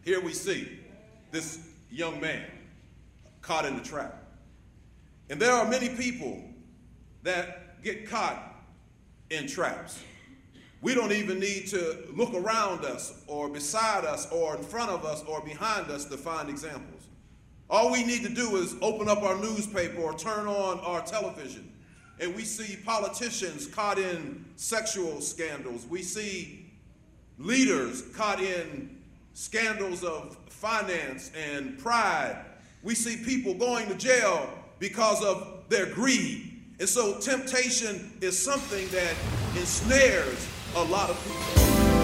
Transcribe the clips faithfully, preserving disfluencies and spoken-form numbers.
Here we see this young man caught in the trap. And there are many people that get caught in traps. We don't even need to look around us or beside us or in front of us or behind us to find examples. All we need to do is open up our newspaper or turn on our television, and we see politicians caught in sexual scandals. We see leaders caught in scandals of finance and pride. We see people going to jail because of their greed. And so temptation is something that ensnares a lot of people.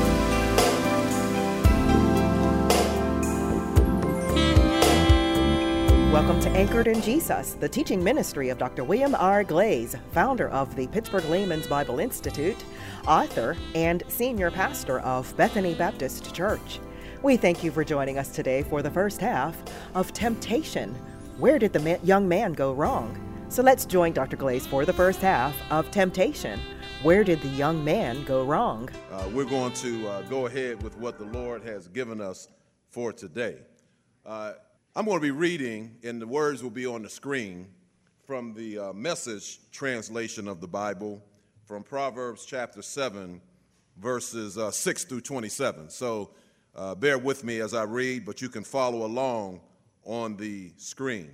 Welcome to Anchored in Jesus, the teaching ministry of Doctor William R. Glaze, founder of the Pittsburgh Layman's Bible Institute, author, and senior pastor of Bethany Baptist Church. We thank you for joining us today for the first half of Temptation. Where did the ma- young man go wrong? So let's join Doctor Glaze for the first half of Temptation. Where did the young man go wrong? Uh, we're going to uh, go ahead with what the Lord has given us for today. Uh, I'm going to be reading, and the words will be on the screen, from the uh, Message translation of the Bible, from Proverbs chapter seven, verses uh, six through twenty-seven. So uh, bear with me as I read, but you can follow along on the screen.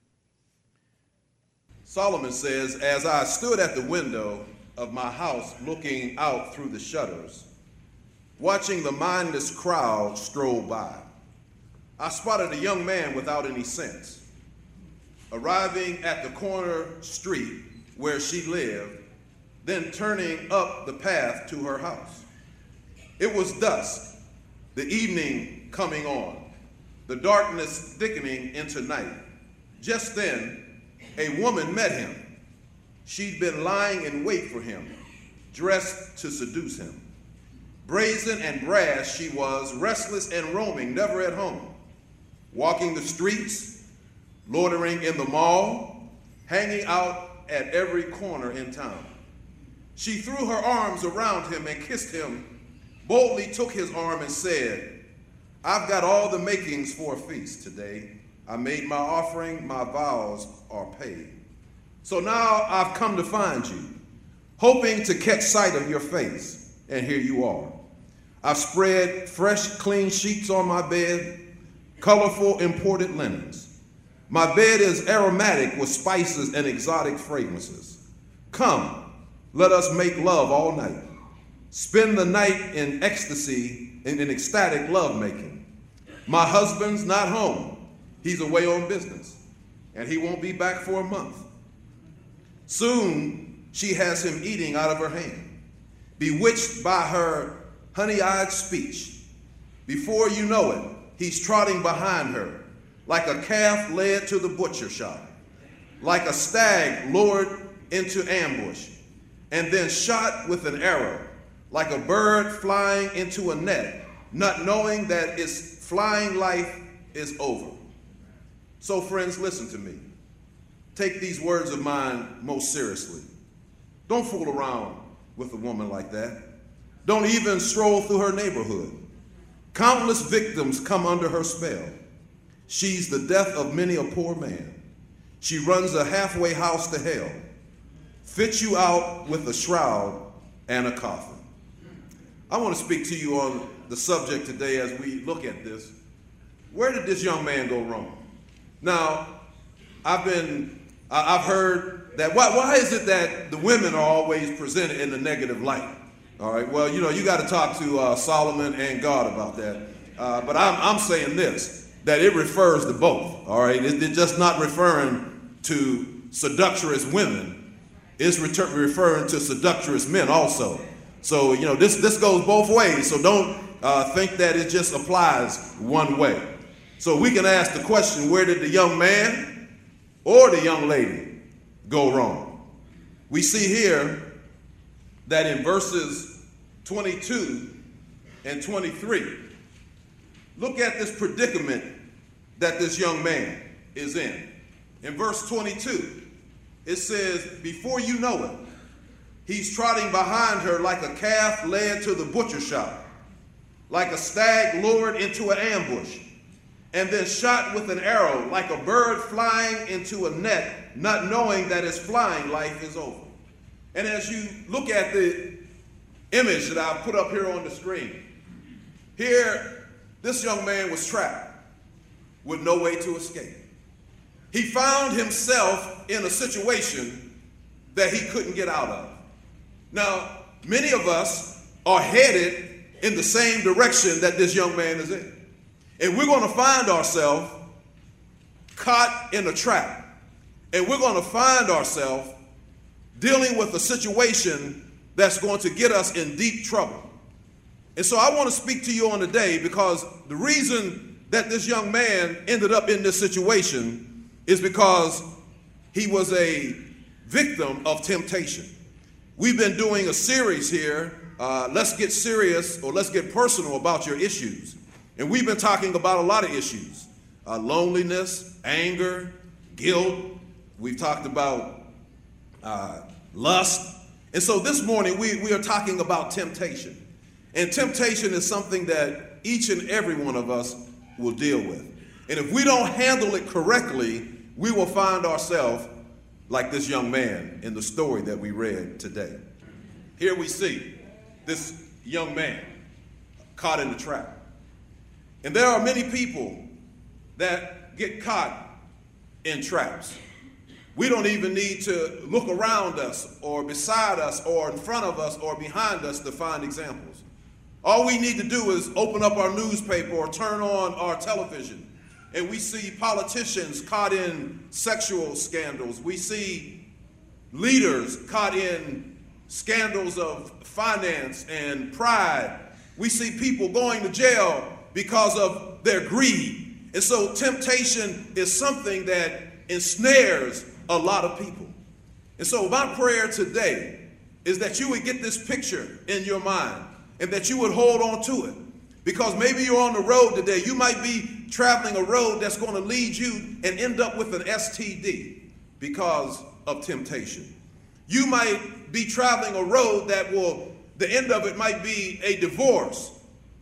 Solomon says, "As I stood at the window of my house looking out through the shutters, watching the mindless crowd stroll by, I spotted a young man without any sense. Arriving at the corner street where she lived, then turning up the path to her house. It was dusk, the evening coming on, the darkness thickening into night. Just then, a woman met him. She'd been lying in wait for him, dressed to seduce him. Brazen and brash she was, restless and roaming, never at home. Walking the streets, loitering in the mall, hanging out at every corner in town. She threw her arms around him and kissed him, boldly took his arm and said, 'I've got all the makings for a feast today. I made my offering, my vows are paid. So now I've come to find you, hoping to catch sight of your face, and here you are. I've spread fresh, clean sheets on my bed, colorful imported linens. My bed is aromatic with spices and exotic fragrances. Come, let us make love all night. Spend the night in ecstasy, in, in ecstatic lovemaking. My husband's not home. He's away on business, and he won't be back for a month. Soon she has him eating out of her hand, bewitched by her honey-eyed speech. Before you know it, he's trotting behind her, like a calf led to the butcher shop, like a stag lured into ambush, and then shot with an arrow, like a bird flying into a net, not knowing that its flying life is over. So friends, listen to me. Take these words of mine most seriously. Don't fool around with a woman like that. Don't even stroll through her neighborhood. Countless victims come under her spell. She's the death of many a poor man. She runs a halfway house to hell, fits you out with a shroud and a coffin." I want to speak to you on the subject today as we look at this. Where did this young man go wrong? Now, I've been, I've heard that, why, why is it that the women are always presented in the negative light? All right, well, you know, you got to talk to uh, Solomon and God about that. Uh, but I'm, I'm saying this, that it refers to both, all right? It, it's just not referring to seductress women. It's retur- referring to seductress men also. So, you know, this, this goes both ways, so don't uh, think that it just applies one way. So we can ask the question, where did the young man or the young lady go wrong? We see here that in verses twenty-two and twenty-three, look at this predicament that this young man is in. In verse twenty-two, it says, "Before you know it, he's trotting behind her like a calf led to the butcher shop, like a stag lured into an ambush, and then shot with an arrow, like a bird flying into a net, not knowing that its flying life is over. And as you look at the image that I've put up here on the screen, here, this young man was trapped with no way to escape. He found himself in a situation that he couldn't get out of. Now, many of us are headed in the same direction that this young man is in. And we're going to find ourselves caught in a trap. And we're going to find ourselves dealing with a situation that's going to get us in deep trouble. And so I want to speak to you on today because the reason that this young man ended up in this situation is because he was a victim of temptation. We've been doing a series here, uh, let's get serious or let's get personal about your issues. And we've been talking about a lot of issues, uh, loneliness, anger, guilt. We've talked about uh, lust. And so this morning we, we are talking about temptation. And temptation is something that each and every one of us will deal with. And if we don't handle it correctly, we will find ourselves like this young man in the story that we read today. Here we see this young man caught in the trap. And there are many people that get caught in traps. We don't even need to look around us or beside us or in front of us or behind us to find examples. All we need to do is open up our newspaper or turn on our television, and we see politicians caught in sexual scandals. We see leaders caught in scandals of finance and pride. We see people going to jail because of their greed. And so temptation is something that ensnares a lot of people. And so my prayer today is that you would get this picture in your mind and that you would hold on to it. Because maybe you're on the road today. You might be traveling a road that's going to lead you and end up with an S T D because of temptation. You might be traveling a road that will, the end of it might be a divorce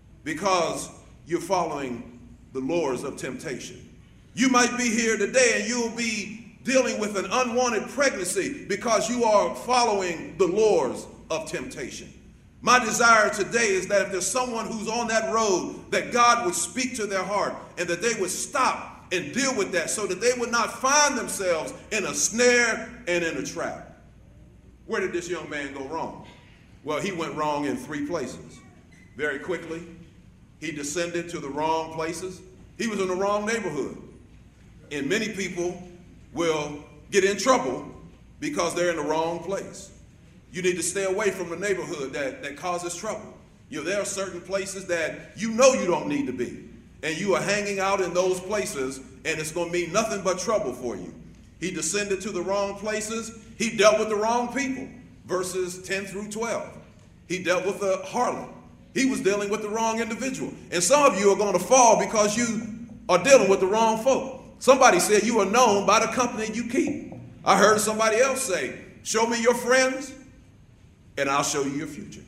because you're following the lures of temptation. You might be here today and you'll be dealing with an unwanted pregnancy because you are following the lures of temptation. My desire today is that if there's someone who's on that road, that God would speak to their heart and that they would stop and deal with that so that they would not find themselves in a snare and in a trap. Where did this young man go wrong? Well, he went wrong in three places. Very quickly, he descended to the wrong places. He was in the wrong neighborhood. And many people will get in trouble because they're in the wrong place. You need to stay away from the neighborhood that, that causes trouble. You know, there are certain places that you know you don't need to be. And you are hanging out in those places, and it's going to mean nothing but trouble for you. He descended to the wrong places. He dealt with the wrong people. Verses ten through twelve. He dealt with a harlot. He was dealing with the wrong individual. And some of you are going to fall because you are dealing with the wrong folk. Somebody said you are known by the company you keep. I heard somebody else say, show me your friends, and I'll show you your future.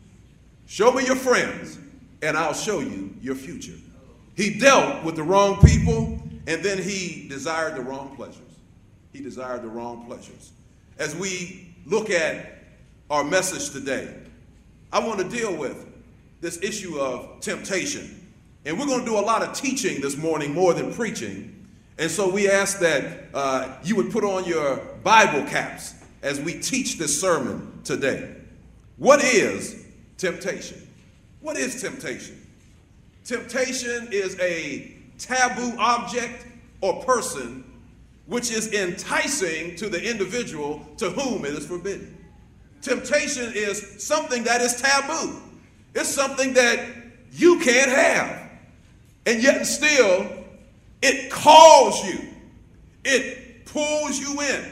Show me your friends, and I'll show you your future. He dealt with the wrong people, and then he desired the wrong pleasures. He desired the wrong pleasures. As we look at our message today, I want to deal with this issue of temptation. And we're going to do a lot of teaching this morning more than preaching. And so we ask that uh, you would put on your Bible caps as we teach this sermon today. What is temptation? What is temptation? Temptation is a taboo object or person which is enticing to the individual to whom it is forbidden. Temptation is something that is taboo. It's something that you can't have. And yet and still, it calls you. It pulls you in.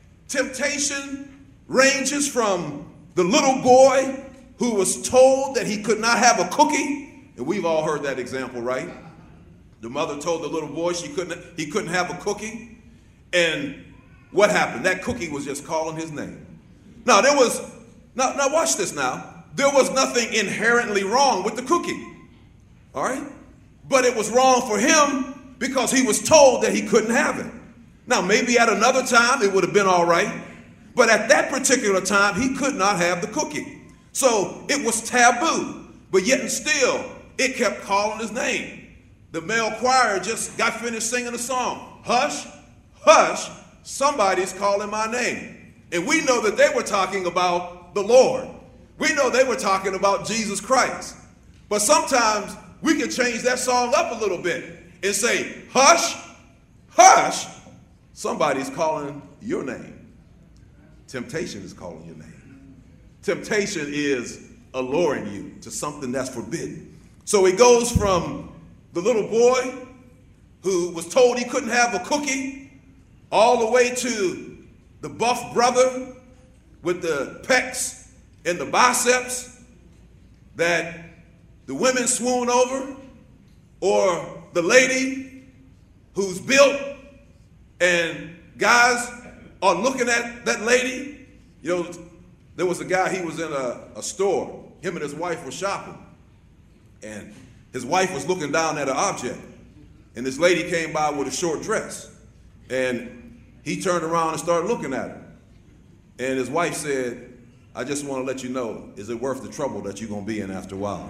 Temptation ranges from the little boy who was told that he could not have a cookie. And we've all heard that example, right? The mother told the little boy she couldn't, he couldn't have a cookie. And what happened? That cookie was just calling his name. Now, there was, now, now watch this now. There was nothing inherently wrong with the cookie. All right? But it was wrong for him because he was told that he couldn't have it. Now, maybe at another time it would have been all right, but at that particular time he could not have the cookie. So it was taboo, but yet and still it kept calling his name. The male choir just got finished singing a song. Hush, hush, somebody's calling my name. And we know that they were talking about the Lord. We know they were talking about Jesus Christ. But sometimes we can change that song up a little bit and say, hush, hush, somebody's calling your name. Temptation is calling your name. Temptation is alluring you to something that's forbidden. So it goes from the little boy who was told he couldn't have a cookie all the way to the buff brother with the pecs and the biceps that the women swoon over, or the lady who's built and guys are looking at that lady. You know, there was a guy, he was in a, a store. Him and his wife were shopping. And his wife was looking down at an object. And this lady came by with a short dress. And he turned around and started looking at her. And his wife said, I just want to let you know, is it worth the trouble that you're going to be in after a while?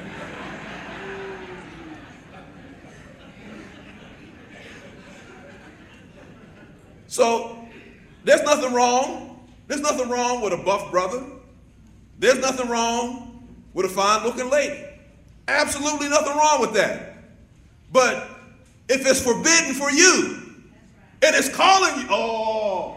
So there's nothing wrong. There's nothing wrong with a buff brother. There's nothing wrong with a fine-looking lady. Absolutely nothing wrong with that. But if it's forbidden for you and it's calling you, oh,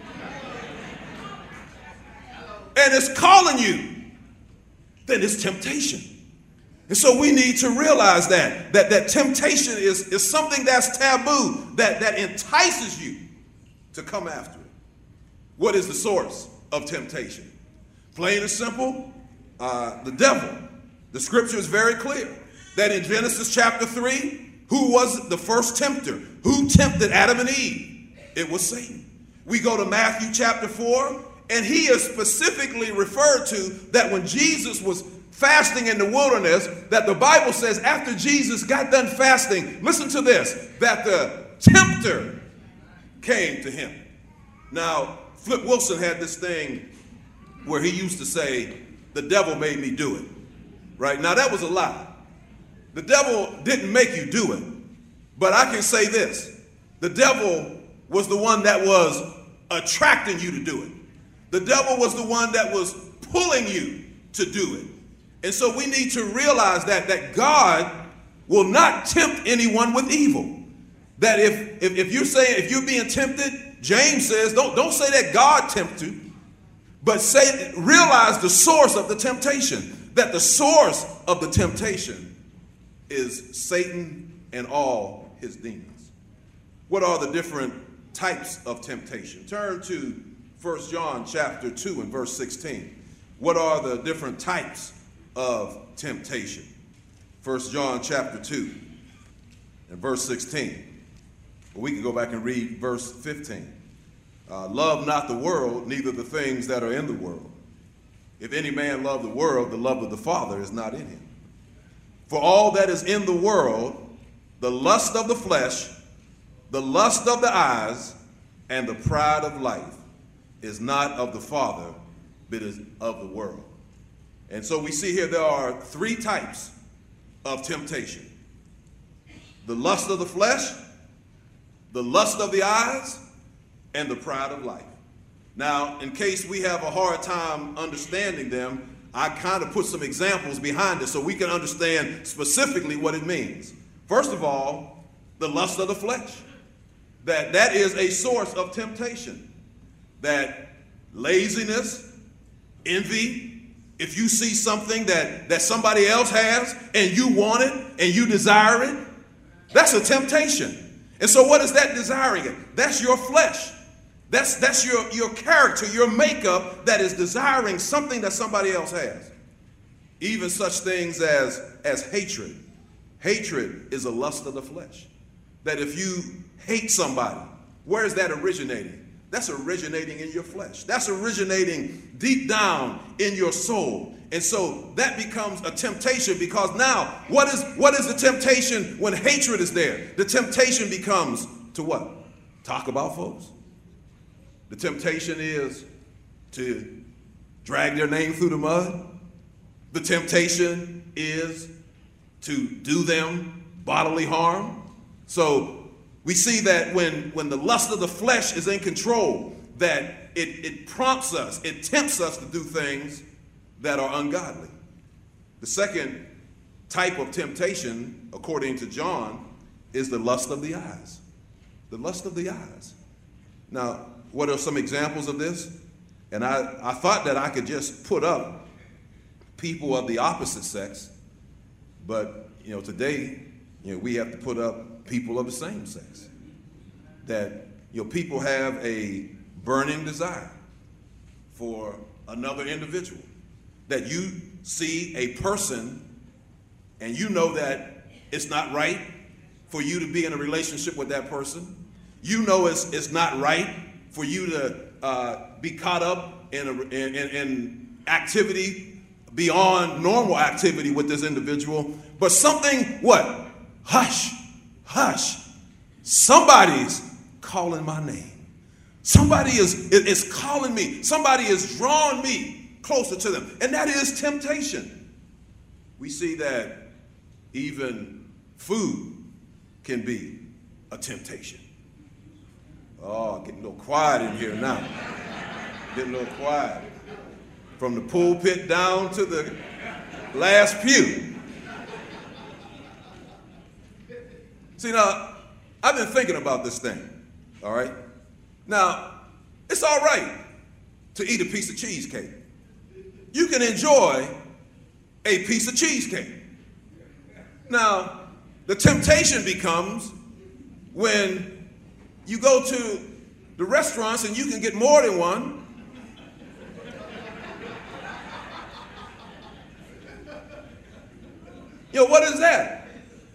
and it's calling you, then it's temptation. And so we need to realize that, that, that temptation is, is something that's taboo, that, that entices you to come after it. What is the source of temptation? Plain and simple, uh, the devil. The scripture is very clear that in Genesis chapter three, who was the first tempter? Who tempted Adam and Eve? It was Satan. We go to Matthew chapter four, and he is specifically referred to that when Jesus was fasting in the wilderness, that the Bible says after Jesus got done fasting, listen to this, that the tempter came to him. Now, Flip Wilson had this thing where he used to say, the devil made me do it. Right? Now, that was a lie. The devil didn't make you do it. But I can say this. The devil was the one that was attracting you to do it. The devil was the one that was pulling you to do it. And so we need to realize that, that God will not tempt anyone with evil. That if, if, if you're saying, if you're being tempted, James says, don't, don't say that God tempts you, but say, realize the source of the temptation. That the source of the temptation is Satan and all his demons. What are the different types of temptation? Turn to First John chapter two and verse sixteen. What are the different types of temptation? First John chapter two and verse sixteen. Well, we can go back and read verse fifteen. Uh, Love not the world, neither the things that are in the world. If any man love the world, the love of the Father is not in him. For all that is in the world, the lust of the flesh, the lust of the eyes, and the pride of life is not of the Father, but is of the world. And so we see here there are three types of temptation. The lust of the flesh, the lust of the eyes, and the pride of life. Now, in case we have a hard time understanding them, I kind of put some examples behind it so we can understand specifically what it means. First of all, the lust of the flesh. That that is a source of temptation. That laziness, envy, if you see something that, that somebody else has and you want it and you desire it, that's a temptation. And so what is that desiring it? That's your flesh. That's, that's your, your character, your makeup that is desiring something that somebody else has. Even such things as, as hatred. Hatred is a lust of the flesh. That if you hate somebody, where is that originating? That's originating in your flesh. That's originating deep down in your soul. And so that becomes a temptation, because now what is what is the temptation when hatred is there? The temptation becomes to what? Talk about folks. The temptation is to drag their name through the mud. The temptation is to do them bodily harm. So we see that when, when the lust of the flesh is in control, that it, it prompts us, it tempts us to do things that are ungodly. The second type of temptation, according to John, is the lust of the eyes. The lust of the eyes. Now, what are some examples of this? And I, I thought that I could just put up people of the opposite sex, but you know, today, you know, we have to put up people of the same sex. That, you know, people have a burning desire for another individual. That you see a person and you know that it's not right for you to be in a relationship with that person. You know it's it's not right for you to uh, be caught up in, a, in, in, in activity beyond normal activity with this individual. But something, what? Hush, hush. Somebody's calling my name. Somebody is, is calling me. Somebody is drawing me closer to them. And that is temptation. We see that even food can be a temptation. Oh, getting a little quiet in here now. Getting a little quiet. From the pulpit down to the last pew. See, now, I've been thinking about this thing, all right? Now, it's all right to eat a piece of cheesecake. You can enjoy a piece of cheesecake. Now, the temptation becomes when you go to the restaurants and you can get more than one. You know, what is that?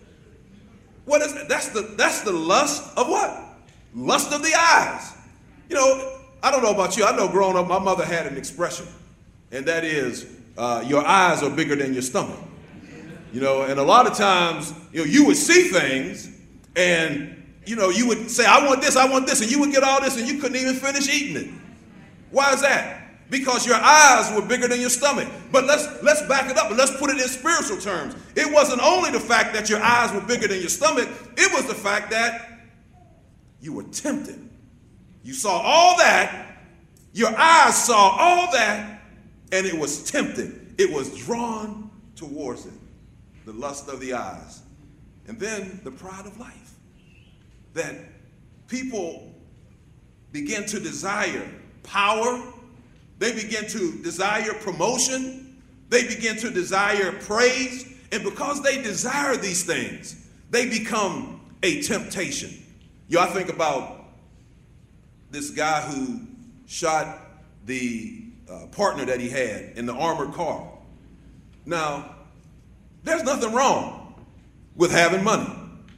What is that? That's the, that's the lust of what? Lust of the eyes. You know, I don't know about you. I know growing up, my mother had an expression, and that is, uh, your eyes are bigger than your stomach. You know, and a lot of times, you know, you would see things, and, you know, you would say, I want this, I want this, and you would get all this, and you couldn't even finish eating it. Why is that? Because your eyes were bigger than your stomach. But let's let's back it up and let's put it in spiritual terms. It wasn't only the fact that your eyes were bigger than your stomach, it was the fact that you were tempted. You saw all that, your eyes saw all that, and it was tempted. It was drawn towards it. The lust of the eyes. And then the pride of life. That people begin to desire power. They begin to desire promotion. They begin to desire praise. And because they desire these things, they become a temptation. You know, I think about this guy who shot the uh, partner that he had in the armored car. Now, there's nothing wrong with having money.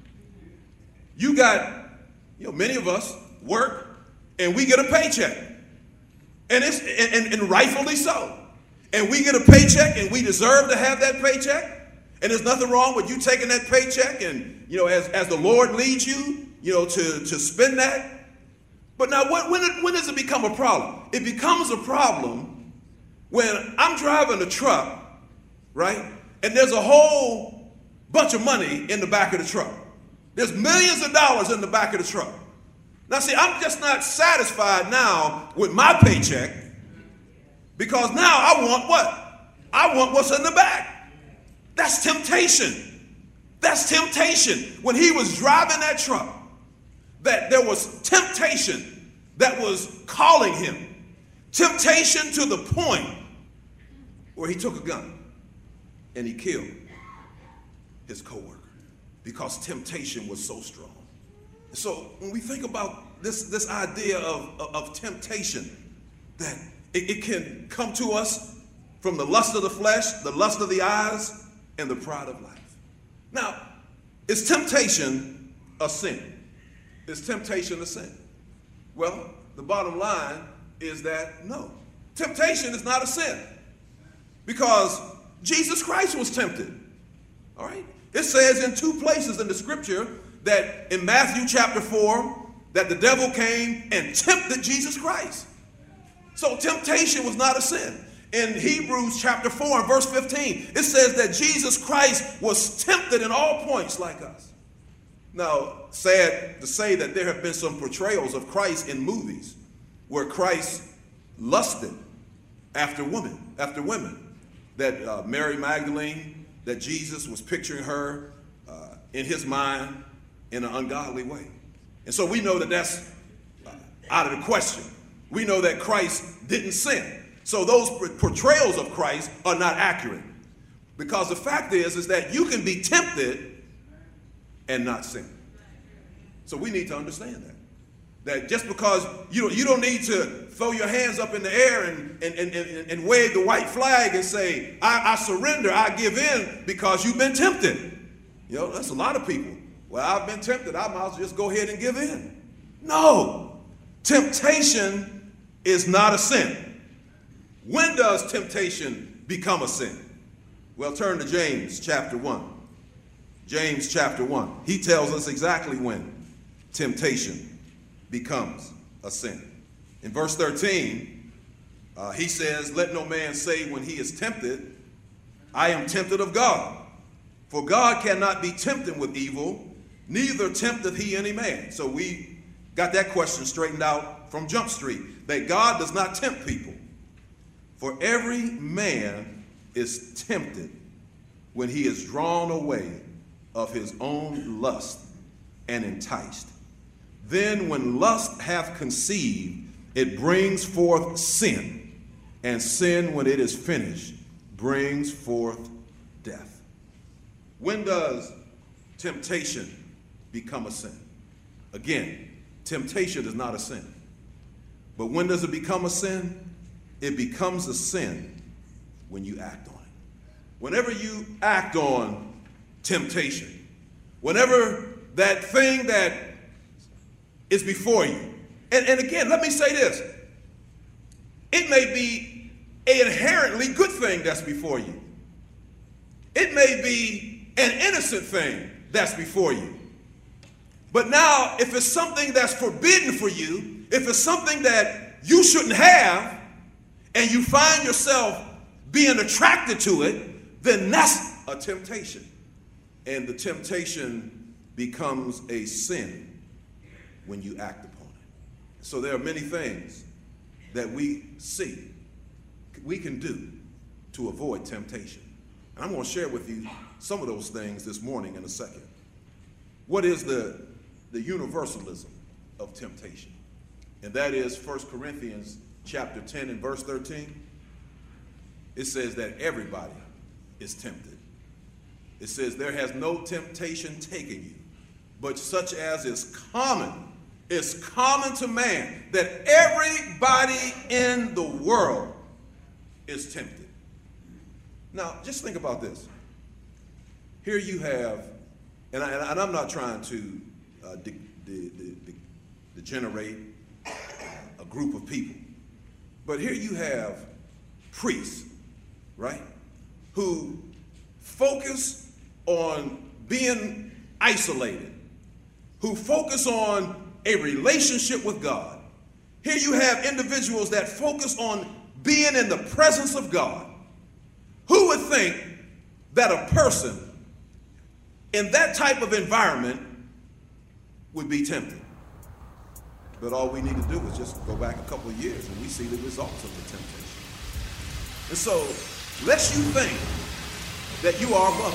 You got, you know, many of us work and we get a paycheck. And it's and, and rightfully so. And we get a paycheck and we deserve to have that paycheck. And there's nothing wrong with you taking that paycheck and, you know, as, as the Lord leads you, you know, to, to spend that. But now when, when, it, when does it become a problem? It becomes a problem when I'm driving a truck, right? And there's a whole bunch of money in the back of the truck. There's millions of dollars in the back of the truck. Now, see, I'm just not satisfied now with my paycheck, because now I want what? I want what's in the back. That's temptation. That's temptation. When he was driving that truck, that there was temptation that was calling him. Temptation to the point where he took a gun and he killed his coworker because temptation was so strong. So when we think about this, this idea of, of, of temptation, that it, it can come to us from the lust of the flesh, the lust of the eyes, and the pride of life. Now, is temptation a sin? Is temptation a sin? Well, the bottom line is that no, temptation is not a sin, because Jesus Christ was tempted. All right? It says in two places in the scripture that in Matthew chapter four, that the devil came and tempted Jesus Christ. So temptation was not a sin. In Hebrews chapter four and verse fifteen, it says that Jesus Christ was tempted in all points like us. Now, sad to say that there have been some portrayals of Christ in movies where Christ lusted after women, after women. That uh, Mary Magdalene, that Jesus was picturing her uh, in his mind in an ungodly way. And so we know that that's uh, out of the question. We know that Christ didn't sin. So those portrayals of Christ are not accurate. Because the fact is, is that you can be tempted and not sin. So we need to understand that. That just because you don't, you don't need to throw your hands up in the air and, and, and, and, and wave the white flag and say, I, I surrender, I give in, because you've been tempted. You know, that's a lot of people. Well, I've been tempted, I might as well just go ahead and give in. No, temptation is not a sin. When does temptation become a sin? Well, turn to James chapter one. James chapter one. He tells us exactly when temptation becomes a sin. In verse thirteen, uh, he says, let no man say when he is tempted, I am tempted of God. For God cannot be tempted with evil, neither tempteth he any man. So we got that question straightened out from Jump Street, that God does not tempt people. For every man is tempted when he is drawn away of his own lust and enticed. Then when lust hath conceived, it brings forth sin, and sin, when it is finished, brings forth death. When does temptation become a sin? Again, temptation is not a sin. But when does it become a sin? It becomes a sin when you act on it. Whenever you act on temptation, whenever that thing that is before you, and, and again, let me say this, it may be an inherently good thing that's before you. It may be an innocent thing that's before you. But now, if it's something that's forbidden for you, if it's something that you shouldn't have, and you find yourself being attracted to it, then that's a temptation. And the temptation becomes a sin when you act upon it. So there are many things that we see, we can do to avoid temptation. And I'm going to share with you some of those things this morning in a second. What is the, the universalism of temptation? And that is First Corinthians chapter ten and verse thirteen. It says that everybody is tempted. It says there has no temptation taken you, but such as is common, is common to man, that everybody in the world is tempted. Now, just think about this. Here you have, and, I, and I'm not trying to uh, de- de- de- de- degenerate a group of people, but here you have priests, right, who focus on being isolated, who focus on a relationship with God. Here you have individuals that focus on being in the presence of God. Who would think that a person in that type of environment would be tempted? But all we need to do is just go back a couple of years and we see the results of the temptation. And so, lest you think that you are above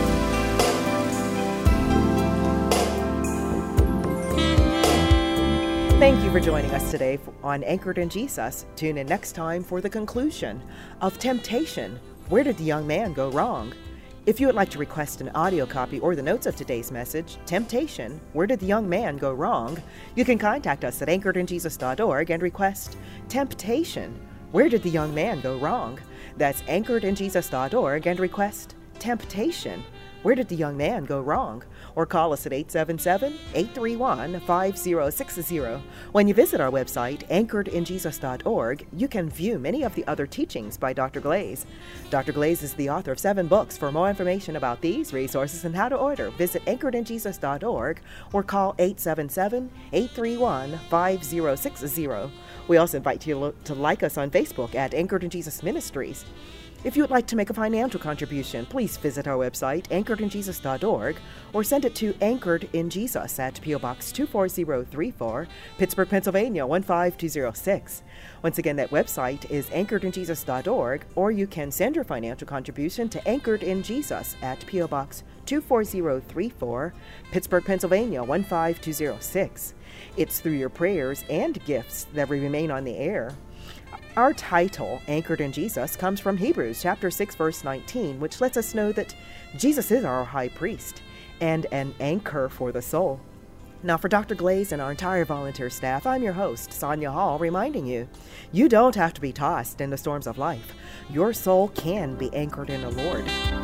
it. Thank you for joining us today on Anchored in Jesus. Tune in next time for the conclusion of Temptation. Where did the young man go wrong? If you would like to request an audio copy or the notes of today's message, Temptation, Where Did the Young Man Go Wrong?, you can contact us at anchored in jesus dot org and request Temptation, Where Did the Young Man Go Wrong? That's anchored in jesus dot org and request Temptation, Where did the young man go wrong? Or call us at eight seven seven, eight three one, five zero six zero. When you visit our website, anchored in jesus dot org, you can view many of the other teachings by Doctor Glaze. Doctor Glaze is the author of seven books. For more information about these resources and how to order, visit anchored in jesus dot org or call eight seven seven, eight three one, five zero six zero. We also invite you to like us on Facebook at Anchored in Jesus Ministries. If you would like to make a financial contribution, please visit our website, anchored in jesus dot org, or send it to Anchored in Jesus at P O Box two four zero three four, Pittsburgh, Pennsylvania one five two zero six. Once again, that website is anchored in jesus dot org, or you can send your financial contribution to Anchored in Jesus at P O Box two four zero three four, Pittsburgh, Pennsylvania one five two zero six. It's through your prayers and gifts that we remain on the air. Our title, Anchored in Jesus, comes from Hebrews chapter six, verse nineteen, which lets us know that Jesus is our high priest and an anchor for the soul. Now, for Doctor Glaze and our entire volunteer staff, I'm your host, Sonia Hall, reminding you, you don't have to be tossed in the storms of life. Your soul can be anchored in the Lord.